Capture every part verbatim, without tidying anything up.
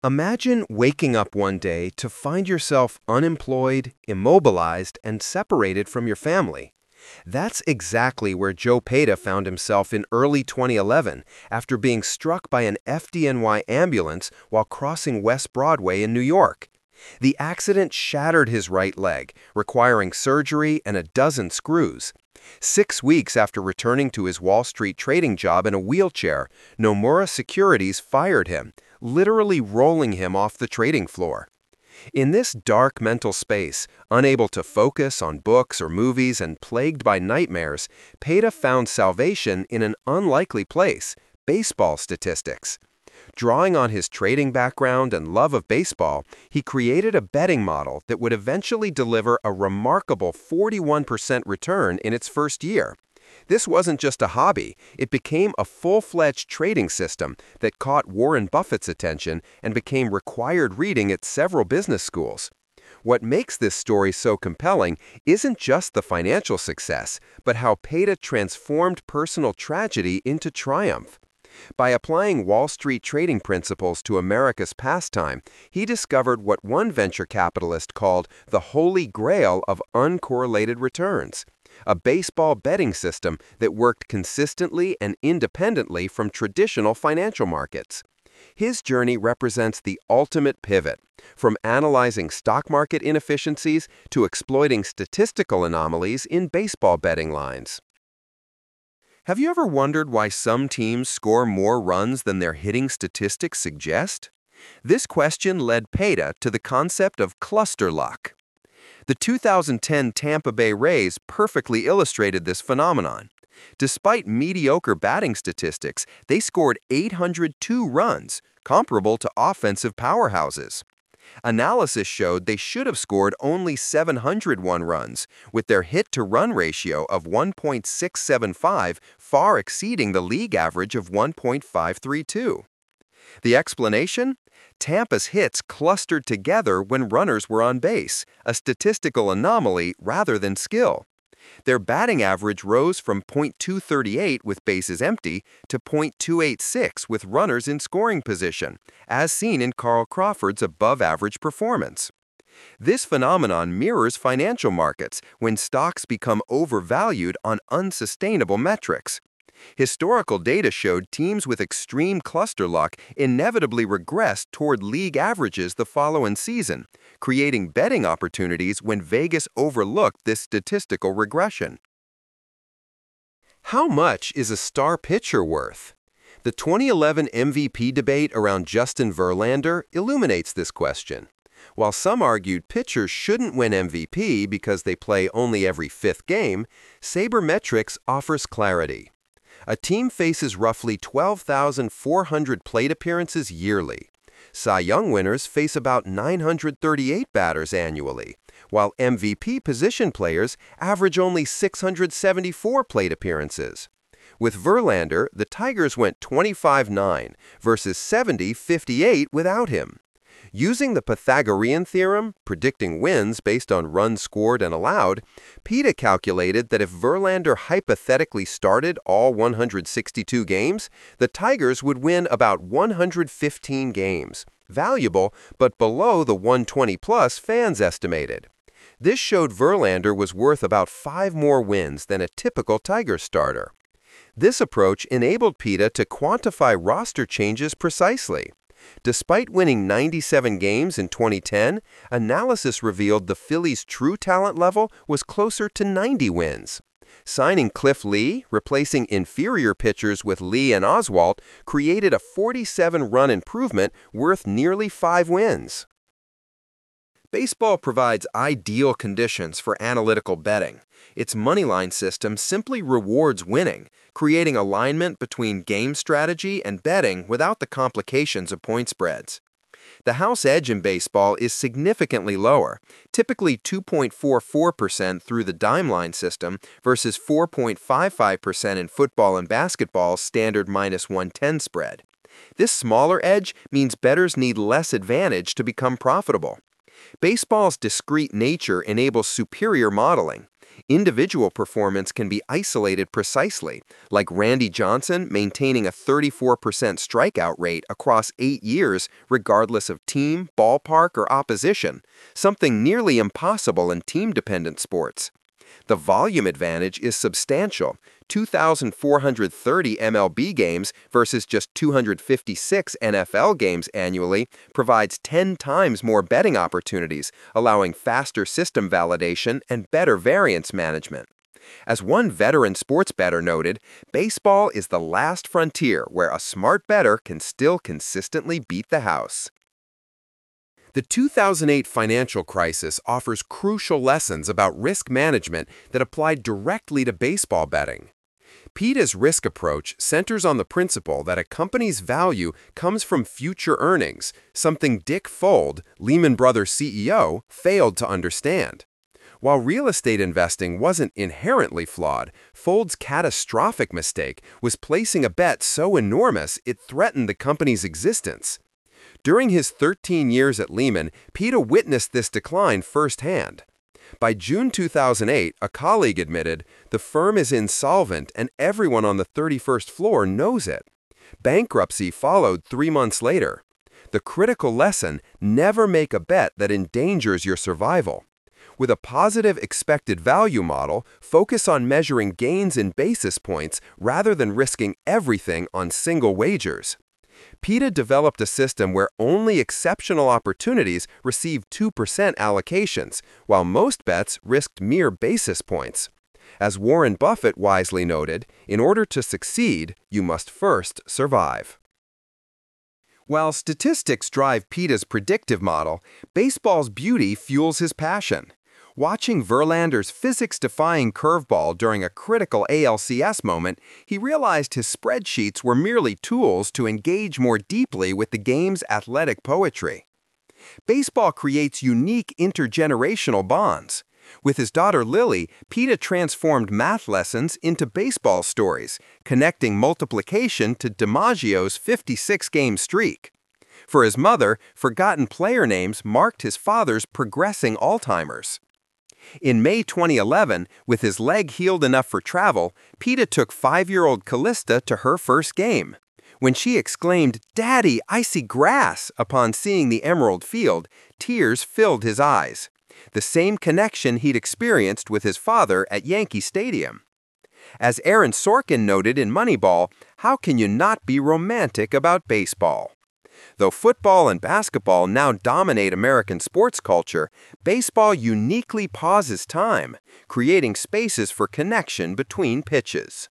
Imagine waking up one day to find yourself unemployed, immobilized, and separated from your family. That's exactly where Joe Peta found himself in early twenty eleven after being struck by an F D N Y ambulance while crossing West Broadway in New York. The accident shattered his right leg, requiring surgery and a dozen screws. Six weeks after returning to his Wall Street trading job in a wheelchair, Nomura Securities fired him, literally rolling him off the trading floor. In this dark mental space, unable to focus on books or movies and plagued by nightmares, Peta found salvation in an unlikely place: baseball statistics. Drawing on his trading background and love of baseball, he created a betting model that would eventually deliver a remarkable forty-one percent return in its first year. This wasn't just a hobby, it became a full-fledged trading system that caught Warren Buffett's attention and became required reading at several business schools. What makes this story so compelling isn't just the financial success, but how Peta transformed personal tragedy into triumph. By applying Wall Street trading principles to America's pastime, he discovered what one venture capitalist called the holy grail of uncorrelated returns, a baseball betting system that worked consistently and independently from traditional financial markets. His journey represents the ultimate pivot, from analyzing stock market inefficiencies to exploiting statistical anomalies in baseball betting lines. Have you ever wondered why some teams score more runs than their hitting statistics suggest? This question led Peta to the concept of cluster luck. The two thousand ten Tampa Bay Rays perfectly illustrated this phenomenon. Despite mediocre batting statistics, they scored eight hundred two runs, comparable to offensive powerhouses. Analysis showed they should have scored only seven hundred one runs, with their hit-to-run ratio of one point six seven five far exceeding the league average of one point five three two. The explanation? Tampa's hits clustered together when runners were on base, a statistical anomaly rather than skill. Their batting average rose from point two three eight with bases empty to point two eight six with runners in scoring position, as seen in Carl Crawford's above-average performance. This phenomenon mirrors financial markets when stocks become overvalued on unsustainable metrics. Historical data showed teams with extreme cluster luck inevitably regressed toward league averages the following season, creating betting opportunities when Vegas overlooked this statistical regression. How much is a star pitcher worth? The twenty eleven M V P debate around Justin Verlander illuminates this question. While some argued pitchers shouldn't win M V P because they play only every fifth game, Sabermetrics offers clarity. A team faces roughly twelve thousand four hundred plate appearances yearly. Cy Young winners face about nine hundred thirty-eight batters annually, while M V P position players average only six hundred seventy-four plate appearances. With Verlander, the Tigers went twenty-five nine versus seventy fifty-eight without him. Using the Pythagorean theorem, predicting wins based on runs scored and allowed, Peta calculated that if Verlander hypothetically started all one hundred sixty-two games, the Tigers would win about one hundred fifteen games, valuable but below the one hundred twenty plus fans estimated. This showed Verlander was worth about five more wins than a typical Tigers starter. This approach enabled Peta to quantify roster changes precisely. Despite winning ninety-seven games in twenty ten, analysis revealed the Phillies' true talent level was closer to ninety wins. Signing Cliff Lee, replacing inferior pitchers with Lee and Oswalt, created a forty-seven run improvement worth nearly five wins. Baseball provides ideal conditions for analytical betting. Its moneyline system simply rewards winning, creating alignment between game strategy and betting without the complications of point spreads. The house edge in baseball is significantly lower, typically two point four four percent through the dime line system versus four point five five percent in football and basketball's standard minus one ten spread. This smaller edge means bettors need less advantage to become profitable. Baseball's discrete nature enables superior modeling. Individual performance can be isolated precisely, like Randy Johnson maintaining a thirty-four percent strikeout rate across eight years regardless of team, ballpark, or opposition, something nearly impossible in team-dependent sports. The volume advantage is substantial. two thousand four hundred thirty M L B games versus just two hundred fifty-six N F L games annually provides ten times more betting opportunities, allowing faster system validation and better variance management. As one veteran sports bettor noted, baseball is the last frontier where a smart bettor can still consistently beat the house. The two thousand eight financial crisis offers crucial lessons about risk management that apply directly to baseball betting. PETA's risk approach centers on the principle that a company's value comes from future earnings, something Dick Fuld, Lehman Brothers C E O, failed to understand. While real estate investing wasn't inherently flawed, Fuld's catastrophic mistake was placing a bet so enormous it threatened the company's existence. During his thirteen years at Lehman, PETA witnessed this decline firsthand. By June two thousand eight, a colleague admitted, "The firm is insolvent and everyone on the thirty-first floor knows it." Bankruptcy followed three months later. The critical lesson: never make a bet that endangers your survival. With a positive expected value model, focus on measuring gains in basis points rather than risking everything on single wagers. PETA developed a system where only exceptional opportunities received two percent allocations, while most bets risked mere basis points. As Warren Buffett wisely noted, in order to succeed, you must first survive. While statistics drive PETA's predictive model, baseball's beauty fuels his passion. Watching Verlander's physics-defying curveball during a critical A L C S moment, he realized his spreadsheets were merely tools to engage more deeply with the game's athletic poetry. Baseball creates unique intergenerational bonds. With his daughter Lily, PETA transformed math lessons into baseball stories, connecting multiplication to DiMaggio's fifty-six game streak. For his mother, forgotten player names marked his father's progressing Alzheimer's. In May twenty eleven, with his leg healed enough for travel, PETA took five-year-old Callista to her first game. When she exclaimed, "Daddy, I see grass," upon seeing the emerald field, tears filled his eyes. The same connection he'd experienced with his father at Yankee Stadium. As Aaron Sorkin noted in Moneyball, how can you not be romantic about baseball? Though football and basketball now dominate American sports culture, baseball uniquely pauses time, creating spaces for connection between pitches.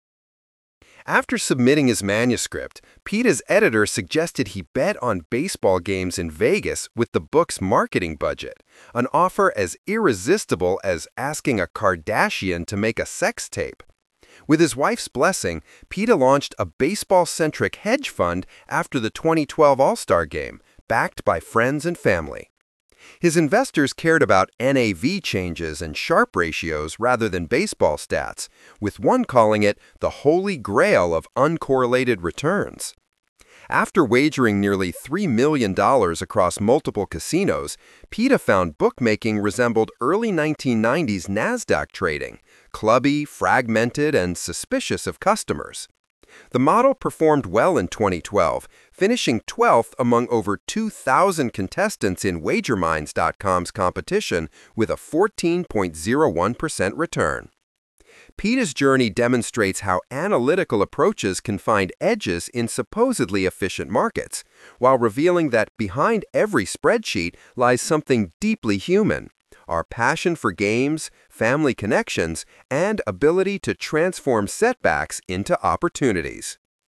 After submitting his manuscript, PETA's editor suggested he bet on baseball games in Vegas with the book's marketing budget, an offer as irresistible as asking a Kardashian to make a sex tape. With his wife's blessing, PETA launched a baseball-centric hedge fund after the twenty twelve All-Star Game, backed by friends and family. His investors cared about N A V changes and Sharpe ratios rather than baseball stats, with one calling it the holy grail of uncorrelated returns. After wagering nearly three million dollars across multiple casinos, PETA found bookmaking resembled early nineteen nineties NASDAQ trading, clubby, fragmented, and suspicious of customers. The model performed well in twenty twelve, finishing twelfth among over two thousand contestants in Wager Minds dot com's competition with a fourteen point zero one percent return. PETA's journey demonstrates how analytical approaches can find edges in supposedly efficient markets, while revealing that behind every spreadsheet lies something deeply human: our passion for games, family connections, and ability to transform setbacks into opportunities.